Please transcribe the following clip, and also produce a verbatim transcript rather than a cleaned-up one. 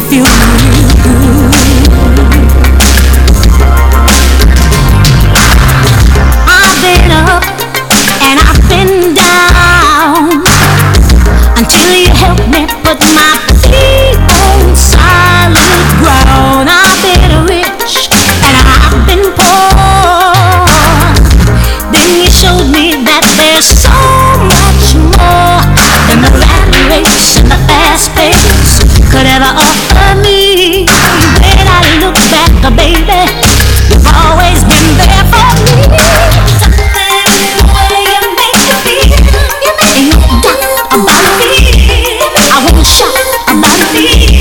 feel real good. I've been up and I've been down until you help me put my feet on solid ground. I've been rich and I've been poor. Then you showed me that there's so